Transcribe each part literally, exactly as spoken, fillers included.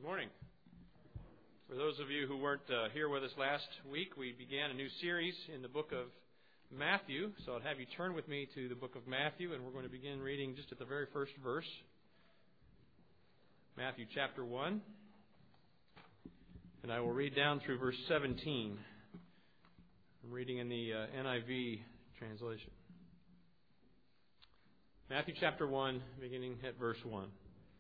Good morning. For those of you who weren't uh, here with us last week, we began a new series in the book of Matthew. So I'd have you turn with me to the book of Matthew, and we're going to begin reading just at the very first verse. Matthew chapter one. And I will read down through verse seventeen. I'm reading in the uh, N I V translation. Matthew chapter one, beginning at verse one.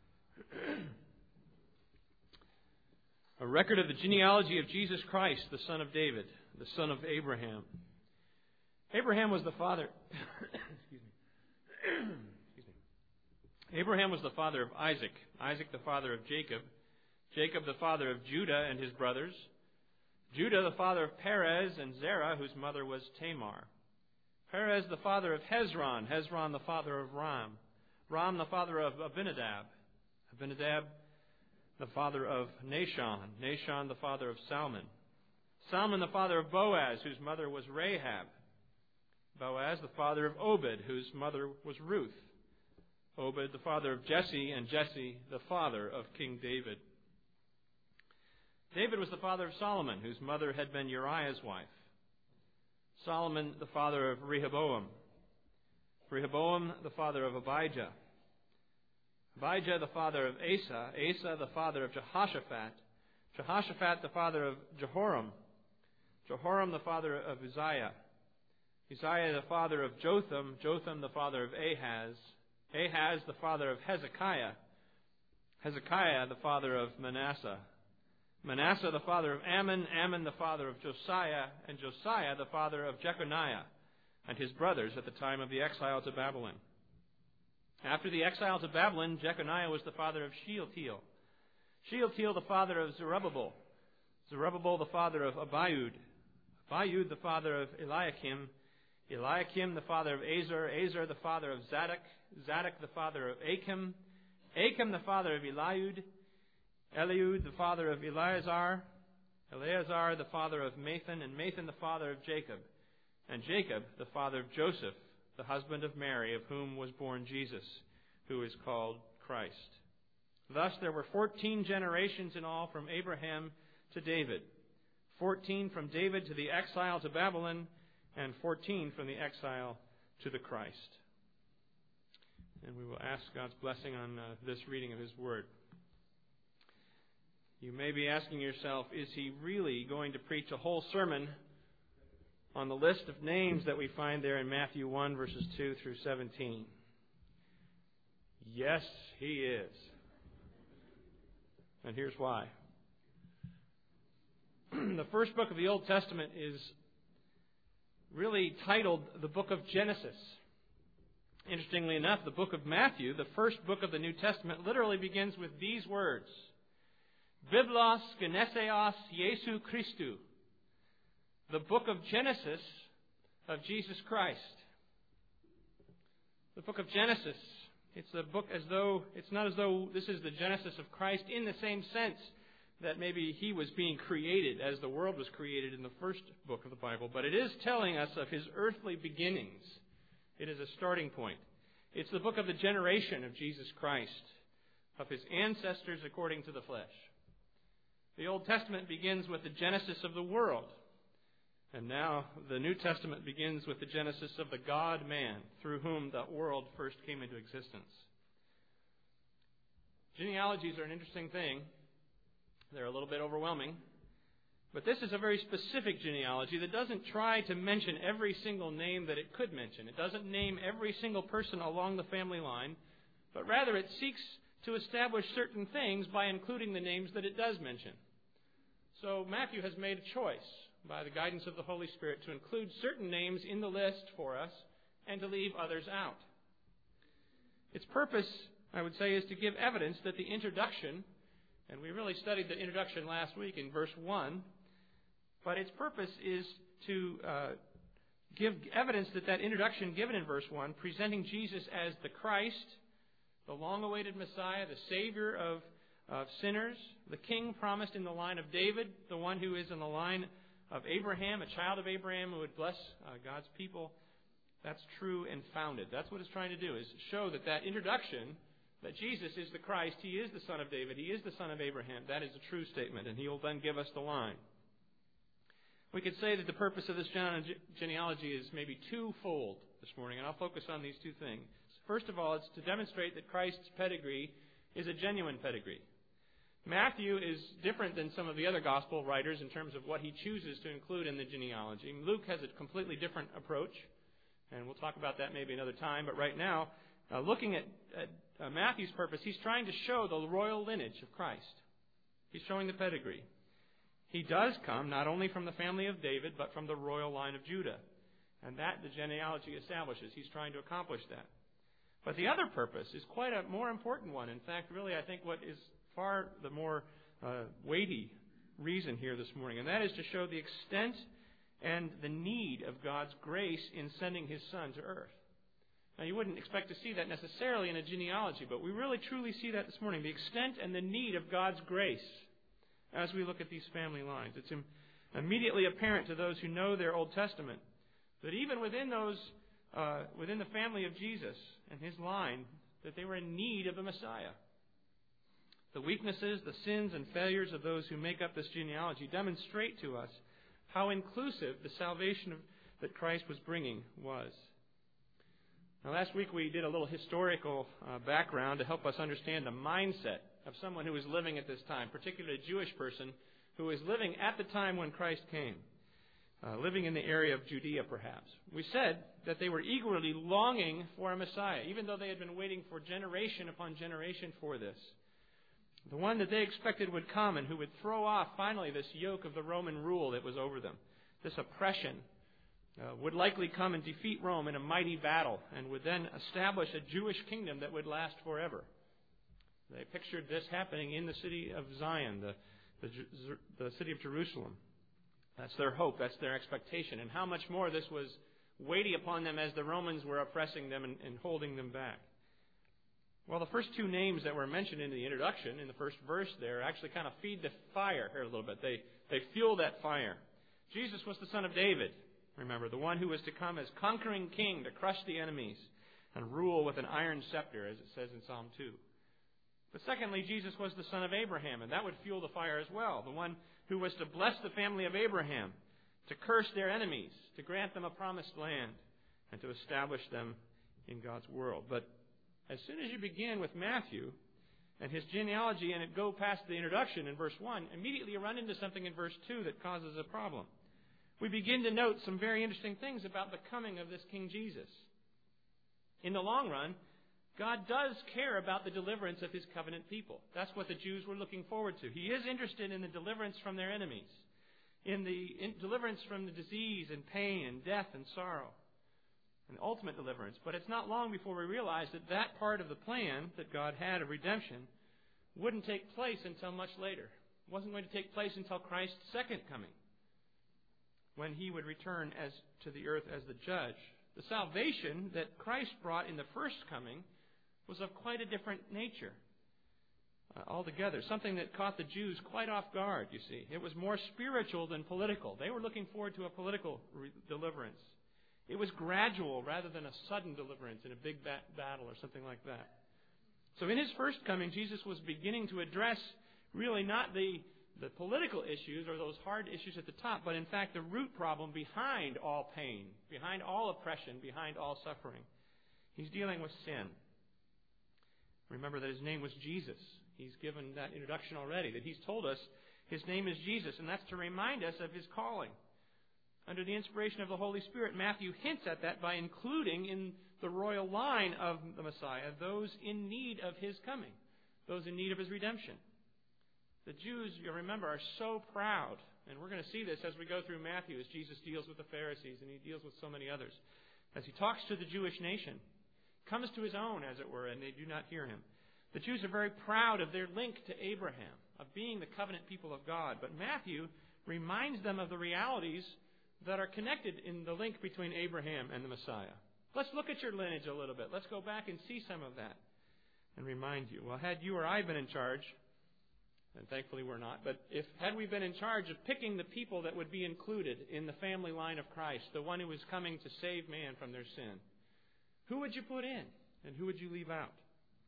A record of the genealogy of Jesus Christ, the son of David, the son of Abraham. Abraham was the father. Excuse me. Excuse me. Abraham was the father of Isaac. Isaac the father of Jacob. Jacob the father of Judah and his brothers. Judah the father of Perez and Zerah, whose mother was Tamar. Perez the father of Hezron. Hezron the father of Ram. Ram the father of Abinadab. Abinadab the father of Nahshon. Nahshon the father of Salmon. Salmon the father of Boaz, whose mother was Rahab. Boaz the father of Obed, whose mother was Ruth. Obed the father of Jesse, and Jesse the father of King David. David was the father of Solomon, whose mother had been Uriah's wife. Solomon the father of Rehoboam. Rehoboam the father of Abijah. Abijah the father of Asa. Asa the father of Jehoshaphat. Jehoshaphat the father of Jehoram. Jehoram the father of Uzziah. Uzziah the father of Jotham. Jotham the father of Ahaz. Ahaz the father of Hezekiah. Hezekiah the father of Manasseh. Manasseh the father of Ammon. Ammon the father of Josiah. And Josiah the father of Jeconiah and his brothers at the time of the exile to Babylon. After the exile to Babylon, Jeconiah was the father of Shealtiel. Shealtiel the father of Zerubbabel. Zerubbabel the father of Abiud. Abiud the father of Eliakim. Eliakim the father of Azor. Azor the father of Zadok. Zadok the father of Achim. Achim the father of Eliud. Eliud the father of Eleazar. Eleazar the father of Mathan. And Mathan the father of Jacob. And Jacob the father of Joseph, the husband of Mary, of whom was born Jesus, who is called Christ. Thus there were fourteen generations in all from Abraham to David, fourteen from David to the exile to Babylon, and fourteen from the exile to the Christ. And we will ask God's blessing on uh, this reading of His Word. You may be asking yourself, is he really going to preach a whole sermon on the list of names that we find there in Matthew one, verses two through seventeen? Yes, he is. And here's why. The first book of the Old Testament is really titled the book of Genesis. Interestingly enough, the book of Matthew, the first book of the New Testament, literally begins with these words: Biblos Geneseos Jesu Christou. The book of Genesis of Jesus Christ. The book of Genesis. It's a book as though, it's not as though this is the Genesis of Christ in the same sense that maybe he was being created as the world was created in the first book of the Bible, but it is telling us of his earthly beginnings. It is a starting point. It's the book of the generation of Jesus Christ, of his ancestors according to the flesh. The Old Testament begins with the genesis of the world. And now the New Testament begins with the genesis of the God-man, through whom the world first came into existence. Genealogies are an interesting thing. They're a little bit overwhelming. But this is a very specific genealogy that doesn't try to mention every single name that it could mention. It doesn't name every single person along the family line, but rather it seeks to establish certain things by including the names that it does mention. So Matthew has made a choice by the guidance of the Holy Spirit to include certain names in the list for us and to leave others out. Its purpose, I would say, is to give evidence that the introduction, and we really studied the introduction last week in verse one, but its purpose is to uh, give evidence that that introduction given in verse one, presenting Jesus as the Christ, the long-awaited Messiah, the Savior of, of sinners, the King promised in the line of David, the one who is in the line of Abraham, a child of Abraham who would bless uh, God's people. That's true and founded. That's what it's trying to do, is show that that introduction that Jesus is the Christ, He is the Son of David, He is the Son of Abraham. That is a true statement, and He will then give us the line. We could say that the purpose of this genealogy is maybe twofold this morning, and I'll focus on these two things. First of all, it's to demonstrate that Christ's pedigree is a genuine pedigree. Matthew is different than some of the other gospel writers in terms of what he chooses to include in the genealogy. Luke has a completely different approach, and we'll talk about that maybe another time. But right now, uh, looking at, at uh, Matthew's purpose, he's trying to show the royal lineage of Christ. He's showing the pedigree. He does come not only from the family of David, but from the royal line of Judah. And that the genealogy establishes. He's trying to accomplish that. But the other purpose is quite a more important one. In fact, really, I think what is far the more uh, weighty reason here this morning, and that is to show the extent and the need of God's grace in sending His Son to earth. Now, you wouldn't expect to see that necessarily in a genealogy, but we really truly see that this morning, the extent and the need of God's grace as we look at these family lines. It's immediately apparent to those who know their Old Testament that even within those, uh, within the family of Jesus and His line, that they were in need of a Messiah. The weaknesses, the sins, and failures of those who make up this genealogy demonstrate to us how inclusive the salvation of, that Christ was bringing was. Now, last week we did a little historical uh, background to help us understand the mindset of someone who was living at this time, particularly a Jewish person who was living at the time when Christ came, uh, living in the area of Judea perhaps. We said that they were eagerly longing for a Messiah, even though they had been waiting for generation upon generation for this. The one that they expected would come and who would throw off finally this yoke of the Roman rule that was over them. This oppression uh, would likely come and defeat Rome in a mighty battle and would then establish a Jewish kingdom that would last forever. They pictured this happening in the city of Zion, the, the, the city of Jerusalem. That's their hope, that's their expectation. And how much more this was weighty upon them as the Romans were oppressing them and, and holding them back. Well, the first two names that were mentioned in the introduction, in the first verse there, actually kind of feed the fire here a little bit. They, they fuel that fire. Jesus was the Son of David, remember, the one who was to come as conquering king to crush the enemies and rule with an iron scepter, as it says in Psalm two. But secondly, Jesus was the son of Abraham, and that would fuel the fire as well, the one who was to bless the family of Abraham, to curse their enemies, to grant them a promised land, and to establish them in God's world. But as soon as you begin with Matthew and his genealogy and it go past the introduction in verse one, immediately you run into something in verse two that causes a problem. We begin to note some very interesting things about the coming of this King Jesus. In the long run, God does care about the deliverance of His covenant people. That's what the Jews were looking forward to. He is interested in the deliverance from their enemies, in the in deliverance from the disease and pain and death and sorrow. An ultimate deliverance. But it's not long before we realize that that part of the plan that God had of redemption wouldn't take place until much later. It wasn't going to take place until Christ's second coming, when He would return as to the earth as the judge. The salvation that Christ brought in the first coming was of quite a different nature uh, altogether. Something that caught the Jews quite off guard, you see. It was more spiritual than political. They were looking forward to a political re- deliverance. It was gradual rather than a sudden deliverance in a big bat- battle or something like that. So in His first coming, Jesus was beginning to address really not the, the political issues or those hard issues at the top, but in fact the root problem behind all pain, behind all oppression, behind all suffering. He's dealing with sin. Remember that His name was Jesus. He's given that introduction already, that He's told us His name is Jesus, and that's to remind us of His calling. Under the inspiration of the Holy Spirit, Matthew hints at that by including in the royal line of the Messiah those in need of His coming, those in need of His redemption. The Jews, you remember, are so proud, and we're going to see this as we go through Matthew, as Jesus deals with the Pharisees and He deals with so many others. As He talks to the Jewish nation, comes to His own, as it were, and they do not hear Him. The Jews are very proud of their link to Abraham, of being the covenant people of God. But Matthew reminds them of the realities that are connected in the link between Abraham and the Messiah. Let's look at your lineage a little bit. Let's go back and see some of that and remind you. Well, had you or I been in charge, and thankfully we're not, but if had we been in charge of picking the people that would be included in the family line of Christ, the one who was coming to save man from their sin, who would you put in and who would you leave out?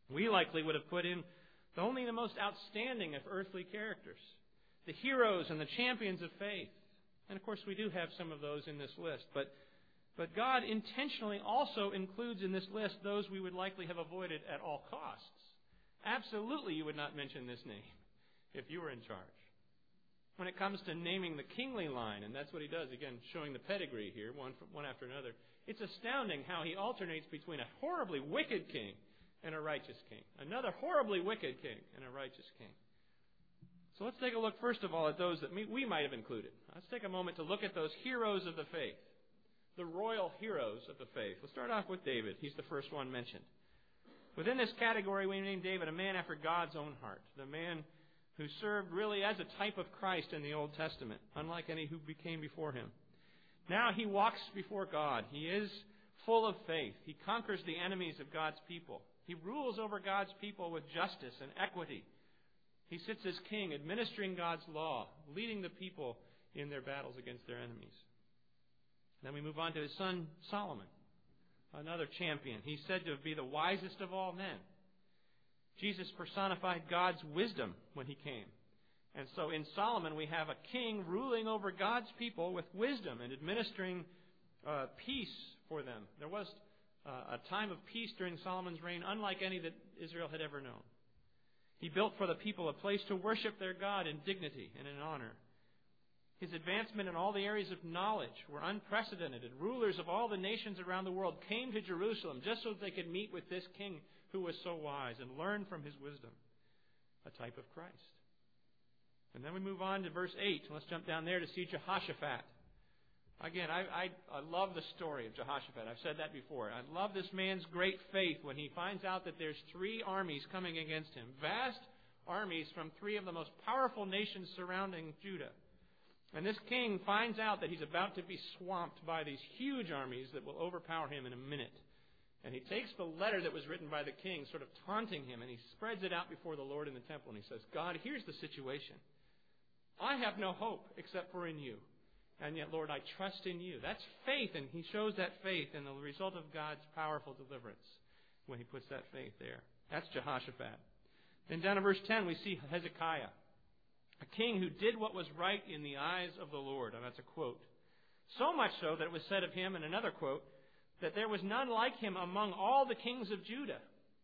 We likely would have put in only the most outstanding of earthly characters, the heroes and the champions of faith. And of course we do have some of those in this list, but But God intentionally also includes in this list those we would likely have avoided at all costs. Absolutely you would not mention this name if you were in charge. When it comes to naming the kingly line, and that's what he does, again, showing the pedigree here, one, from, one after another, it's astounding how he alternates between a horribly wicked king and a righteous king. Another horribly wicked king and a righteous king. So let's take a look, first of all, at those that we might have included. Let's take a moment to look at those heroes of the faith. The royal heroes of the faith. Let's start off with David. He's the first one mentioned. Within this category, we name David a man after God's own heart. The man who served really as a type of Christ in the Old Testament, unlike any who became before him. Now he walks before God. He is full of faith. He conquers the enemies of God's people. He rules over God's people with justice and equity. He sits as king, administering God's law, leading the people in their battles against their enemies. Then we move on to his son Solomon, another champion. He's said to be the wisest of all men. Jesus personified God's wisdom when he came. And so in Solomon we have a king ruling over God's people with wisdom and administering uh, peace for them. There was uh, a time of peace during Solomon's reign unlike any that Israel had ever known. He built for the people a place to worship their God in dignity and in honor. His advancement in all the areas of knowledge were unprecedented, and rulers of all the nations around the world came to Jerusalem just so that they could meet with this king who was so wise and learn from his wisdom, a type of Christ. And then we move on to verse eight. Let's jump down there to see Jehoshaphat. Again, I, I, I love the story of Jehoshaphat. I've said that before. I love this man's great faith when he finds out that there's three armies coming against him. Vast armies from three of the most powerful nations surrounding Judah. And this king finds out that he's about to be swamped by these huge armies that will overpower him in a minute. And he takes the letter that was written by the king, sort of taunting him, and he spreads it out before the Lord in the temple. And he says, God, here's the situation. I have no hope except for in you. And yet, Lord, I trust in you. That's faith, and he shows that faith in the result of God's powerful deliverance when he puts that faith there. That's Jehoshaphat. Then down in verse ten, we see Hezekiah, a king who did what was right in the eyes of the Lord. And that's a quote. So much so that it was said of him in another quote, that there was none like him among all the kings of Judah.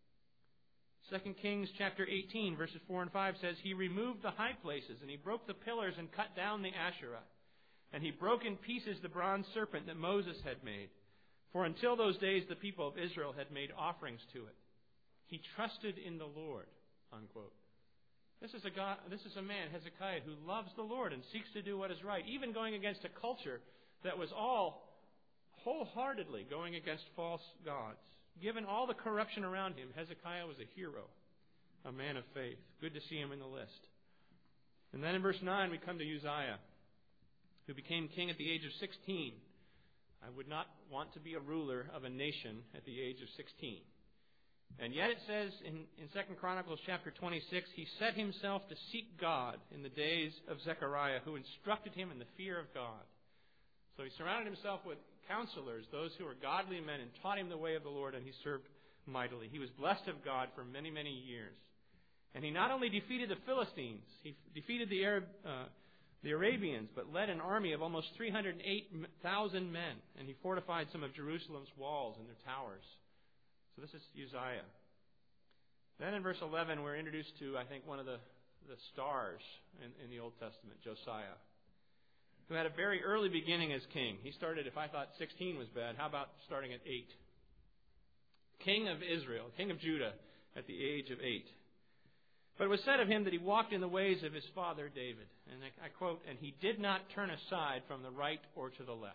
Second Kings chapter eighteen, verses four and five says, He removed the high places, and he broke the pillars and cut down the Asherah. And he broke in pieces the bronze serpent that Moses had made. For until those days the people of Israel had made offerings to it. He trusted in the Lord, unquote. This is a God, this is a man, Hezekiah, who loves the Lord and seeks to do what is right, even going against a culture that was all wholeheartedly going against false gods. Given all the corruption around him, Hezekiah was a hero, a man of faith. Good to see him in the list. And then in verse nine we come to Uzziah, who became king at the age of sixteen. I would not want to be a ruler of a nation at the age of sixteen. And yet it says in, in Second Chronicles chapter twenty-six, he set himself to seek God in the days of Zechariah, who instructed him in the fear of God. So he surrounded himself with counselors, those who were godly men, and taught him the way of the Lord, and he served mightily. He was blessed of God for many, many years. And he not only defeated the Philistines, he defeated the Arab, uh, the Arabians, but led an army of almost three hundred eight thousand men, and he fortified some of Jerusalem's walls and their towers. So this is Uzziah. Then in verse eleven, we're introduced to, I think, one of the, the stars in, in the Old Testament, Josiah, who had a very early beginning as king. He started, if I thought sixteen was bad, how about starting at eight? King of Israel, king of Judah, at the age of eight. But it was said of him that he walked in the ways of his father David. And I, I quote, and he did not turn aside from the right or to the left.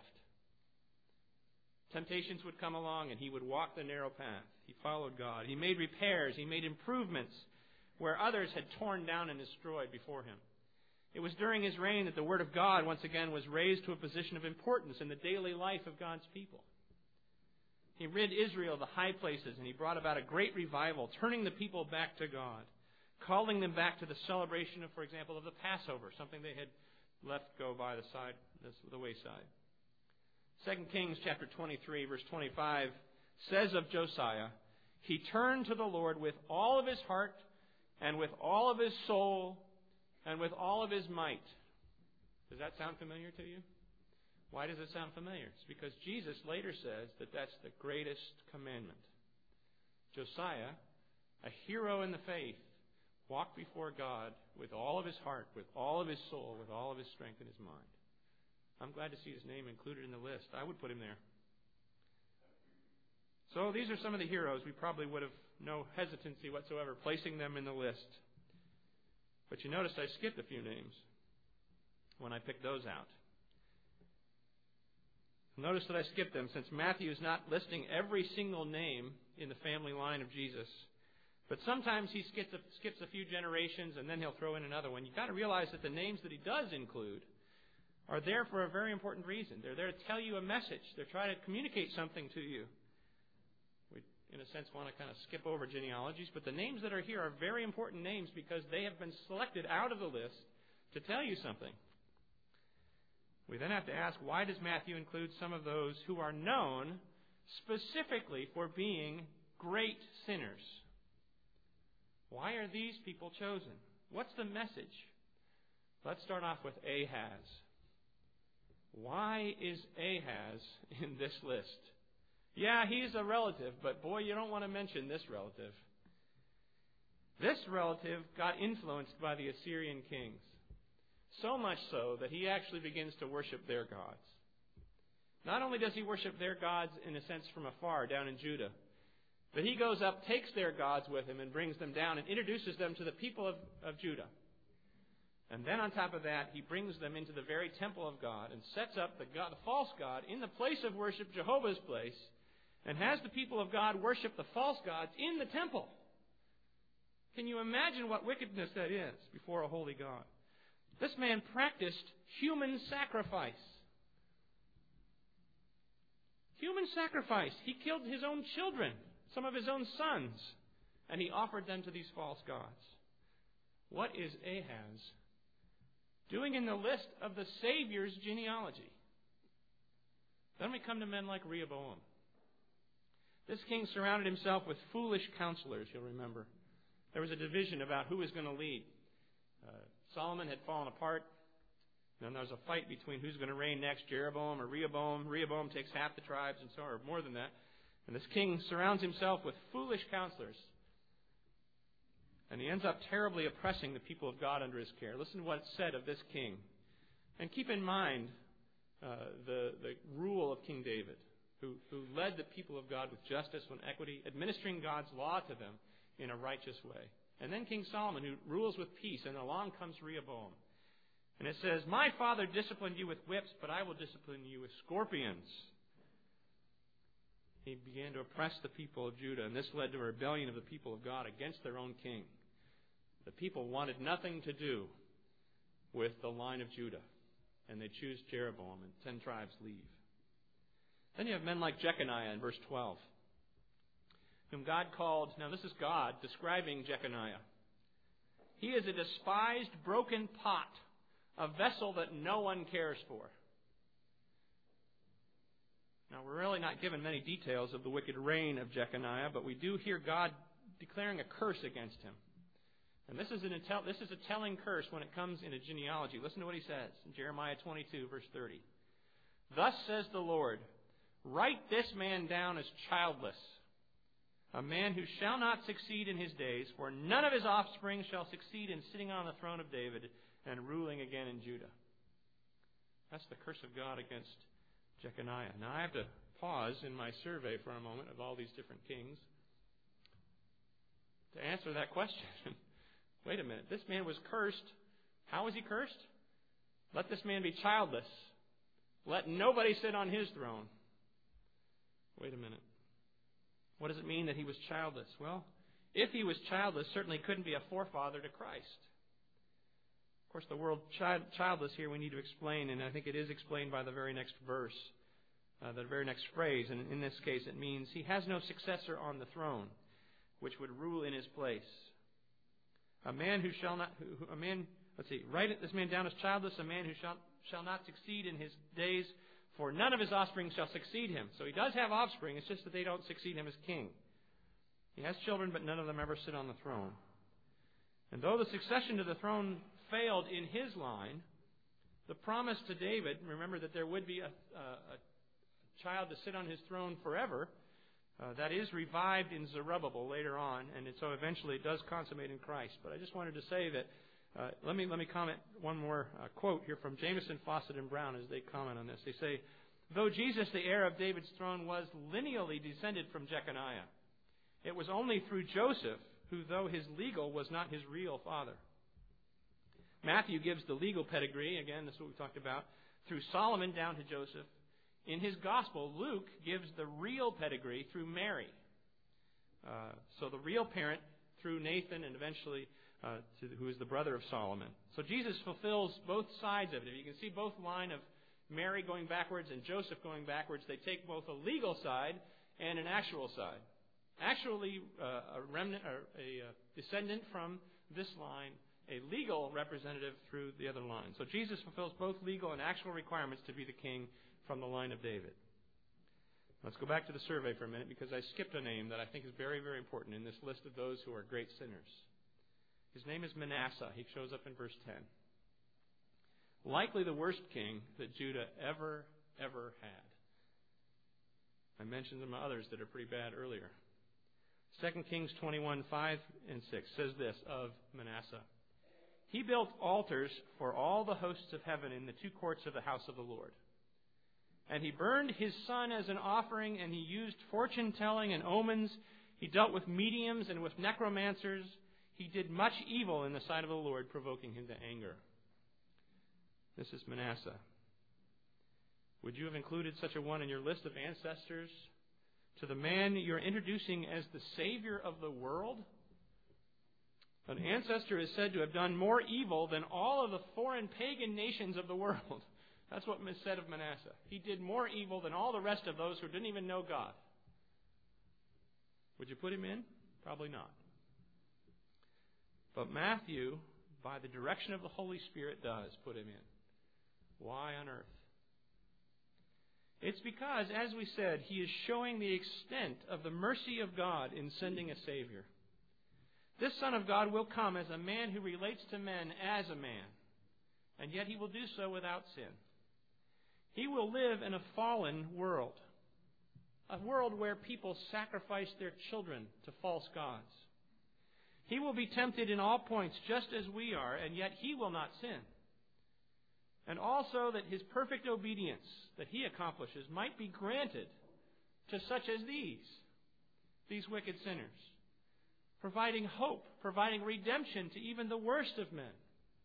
Temptations would come along and he would walk the narrow path. He followed God. He made repairs. He made improvements where others had torn down and destroyed before him. It was during his reign that the Word of God once again was raised to a position of importance in the daily life of God's people. He rid Israel of the high places, and he brought about a great revival, turning the people back to God, calling them back to the celebration of, for example, of the Passover, something they had left go by the side, the wayside. Second Kings chapter twenty-three, verse twenty-five says of Josiah, He turned to the Lord with all of his heart and with all of his soul and with all of his might. Does that sound familiar to you? Why does it sound familiar? It's because Jesus later says that that's the greatest commandment. Josiah, a hero in the faith, walked before God with all of his heart, with all of his soul, with all of his strength and his mind. I'm glad to see his name included in the list. I would put him there. So these are some of the heroes. We probably would have no hesitancy whatsoever placing them in the list. But you noticed I skipped a few names when I picked those out. Notice that I skipped them since Matthew is not listing every single name in the family line of Jesus. But sometimes he skips a, skips a few generations and then he'll throw in another one. You've got to realize that the names that he does include are there for a very important reason. They're there to tell you a message. They're trying to communicate something to you. We, in a sense, want to kind of skip over genealogies, but the names that are here are very important names because they have been selected out of the list to tell you something. We then have to ask, why does Matthew include some of those who are known specifically for being great sinners? Why are these people chosen? What's the message? Let's start off with Ahaz. Why is Ahaz in this list? Yeah, he's a relative, but boy, you don't want to mention this relative. This relative got influenced by the Assyrian kings. So much so that he actually begins to worship their gods. Not only does he worship their gods in a sense from afar down in Judah, but he goes up, takes their gods with him and brings them down and introduces them to the people of, of Judah. And then on top of that, he brings them into the very temple of God and sets up the, God, the false god in the place of worship, Jehovah's place, and has the people of God worship the false gods in the temple. Can you imagine what wickedness that is before a holy God? This man practiced human sacrifice. Human sacrifice. He killed his own children, some of his own sons, and he offered them to these false gods. What is Ahaz doing in the list of the Savior's genealogy? Then we come to men like Rehoboam. This king surrounded himself with foolish counselors, you'll remember. There was a division about who was going to lead. Uh, Solomon had fallen apart. Then there was a fight between who's going to reign next, Jeroboam or Rehoboam. Rehoboam takes half the tribes and so on, or more than that. And this king surrounds himself with foolish counselors. And he ends up terribly oppressing the people of God under his care. Listen to what's said of this king. And keep in mind uh, the, the rule of King David, who, who led the people of God with justice and equity, administering God's law to them in a righteous way. And then King Solomon, who rules with peace, and along comes Rehoboam. And it says, "My father disciplined you with whips, but I will discipline you with scorpions." He began to oppress the people of Judah, and this led to a rebellion of the people of God against their own king. The people wanted nothing to do with the line of Judah, and they choose Jeroboam, and ten tribes leave. Then you have men like Jeconiah in verse twelve, whom God called, now this is God describing Jeconiah. He is a despised, broken pot, a vessel that no one cares for. Now, we're really not given many details of the wicked reign of Jeconiah, but we do hear God declaring a curse against him. And this is, an, this is a telling curse when it comes in a genealogy. Listen to what he says in Jeremiah twenty-two, verse thirty. "Thus says the Lord, write this man down as childless, a man who shall not succeed in his days, for none of his offspring shall succeed in sitting on the throne of David and ruling again in Judah." That's the curse of God against Jeconiah. Now I have to pause in my survey for a moment of all these different kings to answer that question. Wait a minute, this man was cursed. How was he cursed? Let this man be childless. Let nobody sit on his throne. Wait a minute. What does it mean that he was childless? Well, if he was childless, certainly couldn't be a forefather to Christ. Of course, the word child, childless here we need to explain, and I think it is explained by the very next verse, uh, the very next phrase. And in this case, it means he has no successor on the throne, which would rule in his place. A man who shall not, who, a man, let's see, write this man down as childless, a man who shall, shall not succeed in his days, for none of his offspring shall succeed him. So he does have offspring, it's just that they don't succeed him as king. He has children, but none of them ever sit on the throne. And though the succession to the throne failed in his line, the promise to David, remember that there would be a, a, a child to sit on his throne forever, uh, that is revived in Zerubbabel later on, and it, so eventually it does consummate in Christ. But I just wanted to say that, uh, let me let me comment one more uh, quote here from Jameson, Fawcett, and Brown as they comment on this. They say, though Jesus, the heir of David's throne, was lineally descended from Jeconiah, it was only through Joseph, who, though his legal, was not his real father. Matthew gives the legal pedigree, again, this is what we talked about, through Solomon down to Joseph. In his gospel, Luke gives the real pedigree through Mary. Uh, so the real parent through Nathan and eventually uh, to, who is the brother of Solomon. So Jesus fulfills both sides of it. You can see both line of Mary going backwards and Joseph going backwards. They take both a legal side and an actual side. Actually, uh, a remnant, or a uh, descendant from this line, a legal representative through the other line. So Jesus fulfills both legal and actual requirements to be the king from the line of David. Let's go back to the survey for a minute, because I skipped a name that I think is very, very important in this list of those who are great sinners. His name is Manasseh. He shows up in verse ten. Likely the worst king that Judah ever, ever had. I mentioned some others that are pretty bad earlier. Second Kings twenty-one, five and six says this of Manasseh. He built altars for all the hosts of heaven in the two courts of the house of the Lord. And he burned his son as an offering, and he used fortune-telling and omens. He dealt with mediums and with necromancers. He did much evil in the sight of the Lord, provoking him to anger. This is Manasseh. Would you have included such a one in your list of ancestors to the man you're introducing as the Savior of the world? An ancestor is said to have done more evil than all of the foreign pagan nations of the world. That's what is said of Manasseh. He did more evil than all the rest of those who didn't even know God. Would you put him in? Probably not. But Matthew, by the direction of the Holy Spirit, does put him in. Why on earth? It's because, as we said, he is showing the extent of the mercy of God in sending a Savior. This Son of God will come as a man who relates to men as a man, and yet he will do so without sin. He will live in a fallen world, a world where people sacrifice their children to false gods. He will be tempted in all points just as we are, and yet he will not sin. And also that his perfect obedience that he accomplishes might be granted to such as these, these wicked sinners, providing hope, providing redemption to even the worst of men.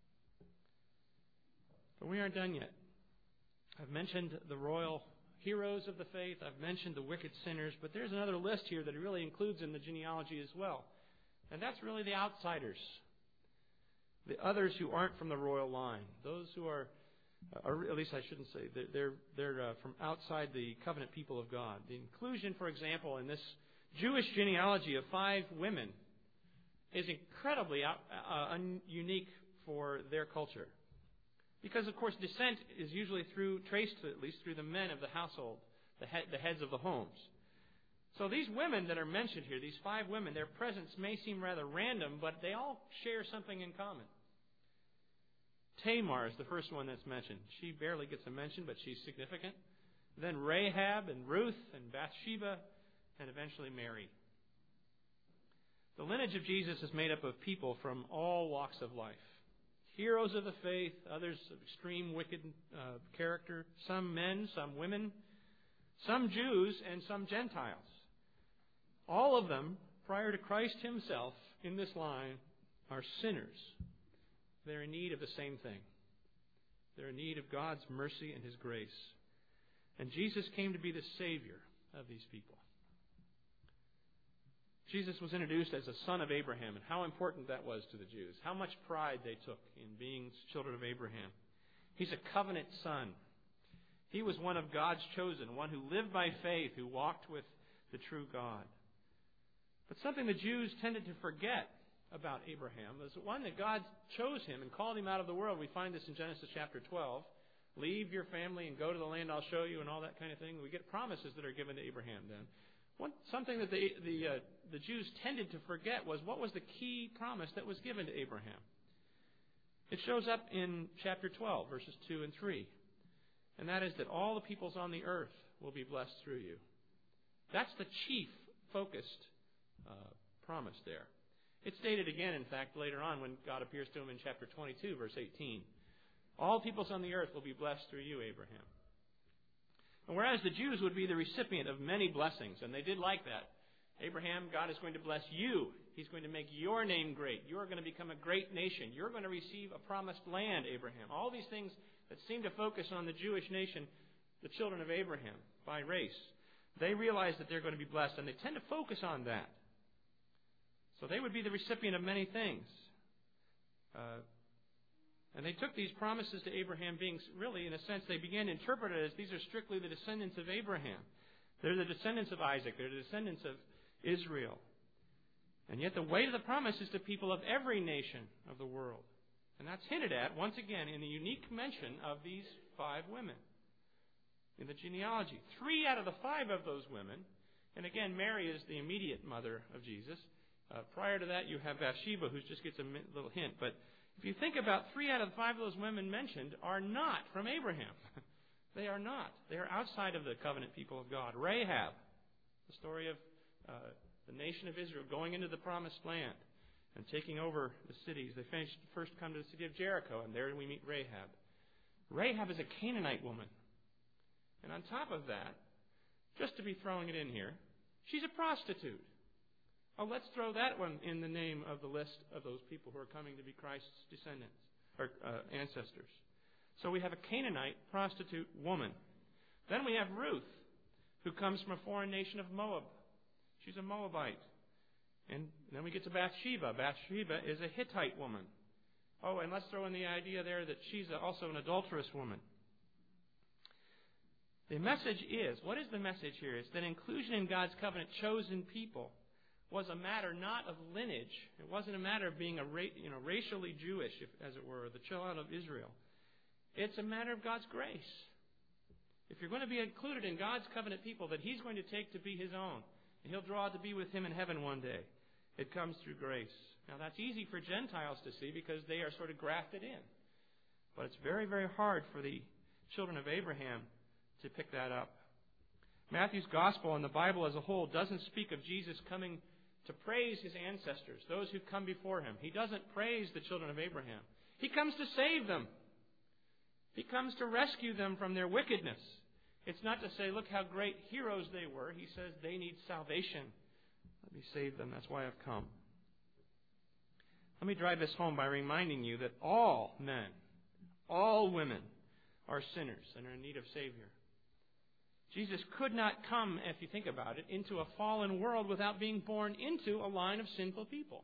But we aren't done yet. I've mentioned the royal heroes of the faith. I've mentioned the wicked sinners. But there's another list here that he really includes in the genealogy as well. And that's really the outsiders. The others who aren't from the royal line. Those who are, or at least I shouldn't say, they're, they're, they're uh, from outside the covenant people of God. The inclusion, for example, in this Jewish genealogy of five women is incredibly out, uh, un- unique for their culture. Because, of course, descent is usually through, traced at least through the men of the household, the, head, the heads of the homes. So these women that are mentioned here, these five women, their presence may seem rather random, but they all share something in common. Tamar is the first one that's mentioned. She barely gets a mention, but she's significant. Then Rahab and Ruth and Bathsheba, and eventually Mary. The lineage of Jesus is made up of people from all walks of life. Heroes of the faith, others of extreme wicked uh, character, some men, some women, some Jews, and some Gentiles. All of them, prior to Christ himself, in this line, are sinners. They're in need of the same thing. They're in need of God's mercy and his grace. And Jesus came to be the Savior of these people. Jesus was introduced as a son of Abraham, and how important that was to the Jews. How much pride they took in being children of Abraham. He's a covenant son. He was one of God's chosen, one who lived by faith, who walked with the true God. But something the Jews tended to forget about Abraham was one that God chose him and called him out of the world. We find this in Genesis chapter twelve. Leave your family and go to the land I'll show you and all that kind of thing. We get promises that are given to Abraham then. One, something that the the, uh, the Jews tended to forget was what was the key promise that was given to Abraham. It shows up in chapter twelve, verses two and three. And that is that all the peoples on the earth will be blessed through you. That's the chief focused uh, promise there. It's stated again, in fact, later on when God appears to him in chapter twenty-two, verse eighteen. All peoples on the earth will be blessed through you, Abraham. And whereas the Jews would be the recipient of many blessings, and they did like that. Abraham, God is going to bless you. He's going to make your name great. You're going to become a great nation. You're going to receive a promised land, Abraham. All these things that seem to focus on the Jewish nation, the children of Abraham, by race. They realize that they're going to be blessed, and they tend to focus on that. So they would be the recipient of many things. Uh, and they took these promises to Abraham being, really, in a sense, they began to interpret it as these are strictly the descendants of Abraham. They're the descendants of Isaac. They're the descendants of Israel. And yet the weight of the promise is to people of every nation of the world. And that's hinted at, once again, in the unique mention of these five women in the genealogy. Three out of the five of those women, and again, Mary is the immediate mother of Jesus. Uh, prior to that, you have Bathsheba, who just gets a little hint. But if you think about three out of the five of those women mentioned are not from Abraham. They are not. They are outside of the covenant people of God. Rahab, the story of uh, the nation of Israel going into the promised land and taking over the cities. They finished, first come to the city of Jericho, and there we meet Rahab. Rahab is a Canaanite woman. And on top of that, just to be throwing it in here, she's a prostitute. Oh, let's throw that one in the name of the list of those people who are coming to be Christ's descendants or uh, ancestors. So we have a Canaanite prostitute woman. Then we have Ruth, who comes from a foreign nation of Moab. She's a Moabite. And then we get to Bathsheba. Bathsheba is a Hittite woman. Oh, and let's throw in the idea there that she's also an adulterous woman. The message is, what is the message here? Is that inclusion in God's covenant chosen people was a matter not of lineage. It wasn't a matter of being a ra- you know, racially Jewish, if, as it were, the child of Israel. It's a matter of God's grace. If you're going to be included in God's covenant people that He's going to take to be His own, and He'll draw to be with Him in heaven one day, it comes through grace. Now that's easy for Gentiles to see because they are sort of grafted in. But it's very, very hard for the children of Abraham to pick that up. Matthew's Gospel and the Bible as a whole doesn't speak of Jesus coming to praise His ancestors, those who've come before Him. He doesn't praise the children of Abraham. He comes to save them. He comes to rescue them from their wickedness. It's not to say, look how great heroes they were. He says they need salvation. Let me save them. That's why I've come. Let me drive this home by reminding you that all men, all women are sinners and are in need of Savior. Jesus could not come, if you think about it, into a fallen world without being born into a line of sinful people.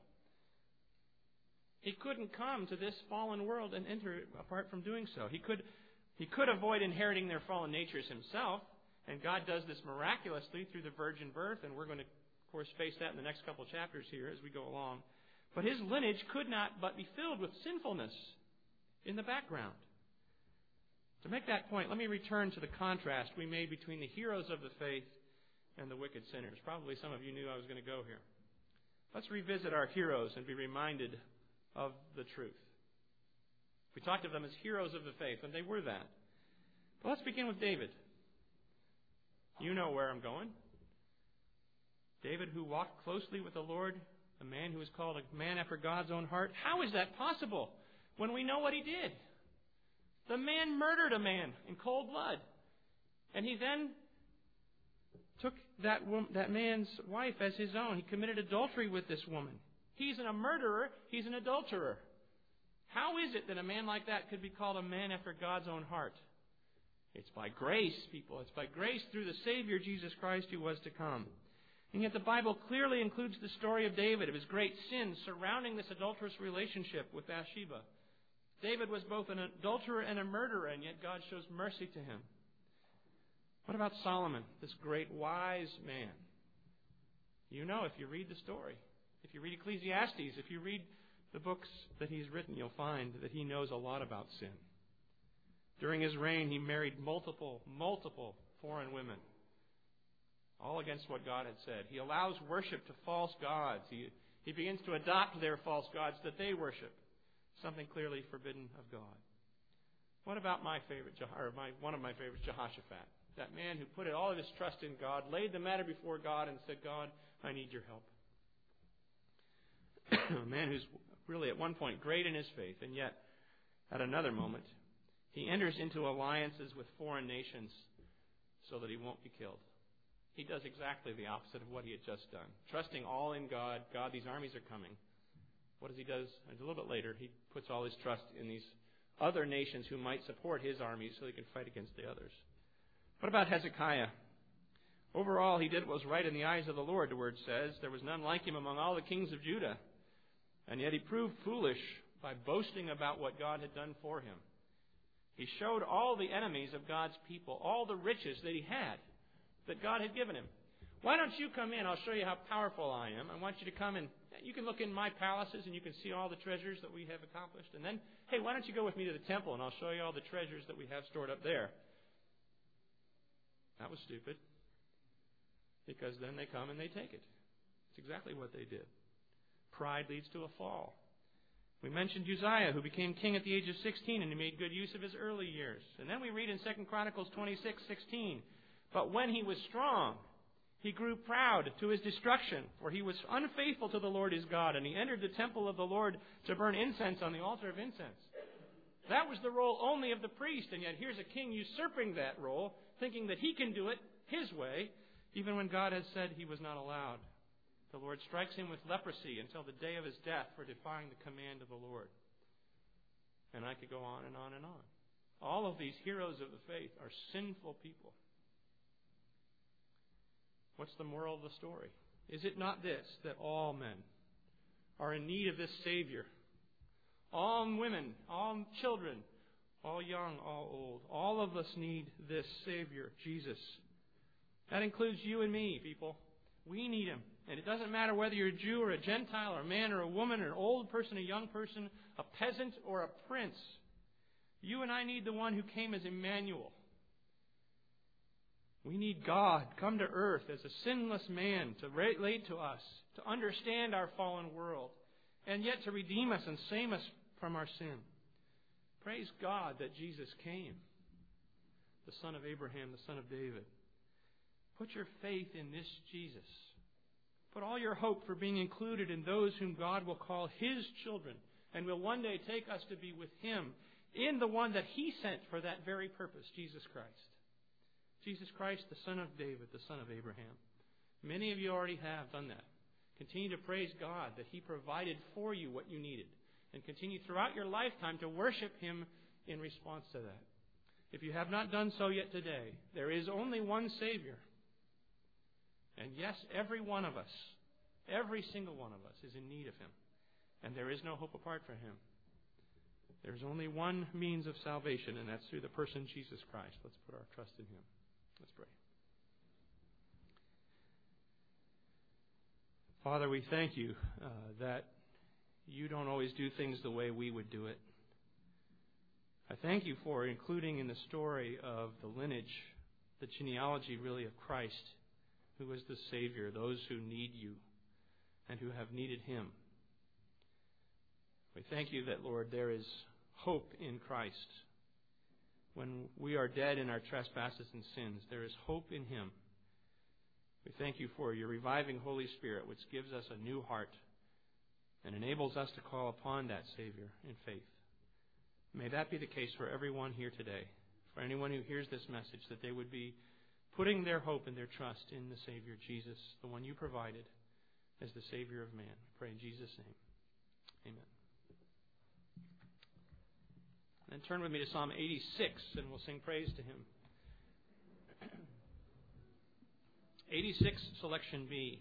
He couldn't come to this fallen world and enter it apart from doing so. He could, he could avoid inheriting their fallen natures Himself, and God does this miraculously through the virgin birth, and we're going to, of course, face that in the next couple of chapters here as we go along. But His lineage could not but be filled with sinfulness in the background. To make that point, let me return to the contrast we made between the heroes of the faith and the wicked sinners. Probably some of you knew I was going to go here. Let's revisit our heroes and be reminded of the truth. We talked of them as heroes of the faith, and they were that. But let's begin with David. You know where I'm going. David, who walked closely with the Lord, a man who was called a man after God's own heart. How is that possible when we know what he did? The man murdered a man in cold blood. And he then took that woman, that man's wife as his own. He committed adultery with this woman. He's a murderer. He's an adulterer. How is it that a man like that could be called a man after God's own heart? It's by grace, people. It's by grace through the Savior, Jesus Christ, who was to come. And yet the Bible clearly includes the story of David, of his great sin surrounding this adulterous relationship with Bathsheba. David was both an adulterer and a murderer, and yet God shows mercy to him. What about Solomon, this great wise man? You know, if you read the story, if you read Ecclesiastes, if you read the books that he's written, you'll find that he knows a lot about sin. During his reign, he married multiple, multiple foreign women. all against what God had said. He allows worship to false gods. He, he begins to adopt their false gods that they worship, something clearly forbidden of God. What about my favorite, or my, one of my favorites, Jehoshaphat? That man who put all of his trust in God, laid the matter before God and said, God, I need your help. A man who's really at one point great in his faith, and yet at another moment he enters into alliances with foreign nations so that he won't be killed. He does exactly the opposite of what he had just done. Trusting all in God, God, these armies are coming. What does he do? A little bit later, he puts all his trust in these other nations who might support his armies so he can fight against the others. What about Hezekiah? Overall, he did what was right in the eyes of the Lord, the word says. There was none like him among all the kings of Judah. And yet he proved foolish by boasting about what God had done for him. He showed all the enemies of God's people all the riches that he had, that God had given him. Why don't you come in? I'll show you how powerful I am. I want you to come and you can look in my palaces and you can see all the treasures that we have accomplished. And then, hey, why don't you go with me to the temple and I'll show you all the treasures that we have stored up there. That was stupid. Because then they come and they take it. It's exactly what they did. Pride leads to a fall. We mentioned Uzziah, who became king at the age of sixteen, and he made good use of his early years. And then we read in Second Chronicles twenty-six sixteen, but when he was strong, he grew proud to his destruction, for he was unfaithful to the Lord his God, and he entered the temple of the Lord to burn incense on the altar of incense. That was the role only of the priest, and yet here's a king usurping that role, thinking that he can do it his way, even when God has said he was not allowed. The Lord strikes him with leprosy until the day of his death for defying the command of the Lord. And I could go on and on and on. All of these heroes of the faith are sinful people. What's the moral of the story? Is it not this, that all men are in need of this Savior? All women, all children, all young, all old. All of us need this Savior, Jesus. That includes you and me, people. We need Him. And it doesn't matter whether you're a Jew or a Gentile or a man or a woman or an old person, a young person, a peasant or a prince. You and I need the one who came as Emmanuel. We need God come to earth as a sinless man to relate to us, to understand our fallen world, and yet to redeem us and save us from our sin. Praise God that Jesus came, the son of Abraham, the son of David. Put your faith in this Jesus. Put all your hope for being included in those whom God will call His children and will one day take us to be with Him in the one that He sent for that very purpose, Jesus Christ. Jesus Christ, the son of David, the son of Abraham. Many of you already have done that. Continue to praise God that He provided for you what you needed. And continue throughout your lifetime to worship Him in response to that. If you have not done so yet today, there is only one Savior. And yes, every one of us, every single one of us is in need of Him. And there is no hope apart from Him. There's only one means of salvation, and that's through the person Jesus Christ. Let's put our trust in Him. Let's pray. Father, we thank You uh, that You don't always do things the way we would do it. I thank You for including in the story of the lineage, the genealogy really of Christ, who is the Savior, those who need You and who have needed Him. We thank You that, Lord, there is hope in Christ. When we are dead in our trespasses and sins, there is hope in Him. We thank You for Your reviving Holy Spirit, which gives us a new heart and enables us to call upon that Savior in faith. May that be the case for everyone here today, for anyone who hears this message, that they would be putting their hope and their trust in the Savior, Jesus, the one You provided as the Savior of man. We pray in Jesus' name. Amen. Then turn with me to Psalm eighty-six, and we'll sing praise to Him. eighty-six, selection B.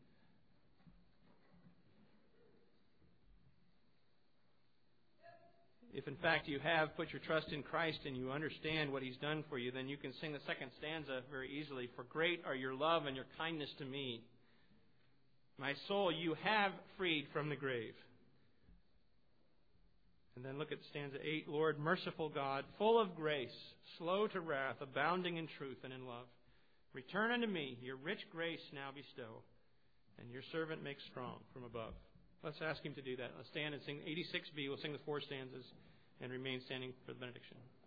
If in fact you have put your trust in Christ and you understand what He's done for you, then you can sing the second stanza very easily. For great are Your love and Your kindness to me. My soul You have freed from the grave. And then look at stanza eight. Lord, merciful God, full of grace, slow to wrath, abounding in truth and in love. Return unto me your rich grace now bestow, and your servant make strong from above. Let's ask him to do that. Let's stand and sing eighty-six B. We'll sing the four stanzas and remain standing for the benediction.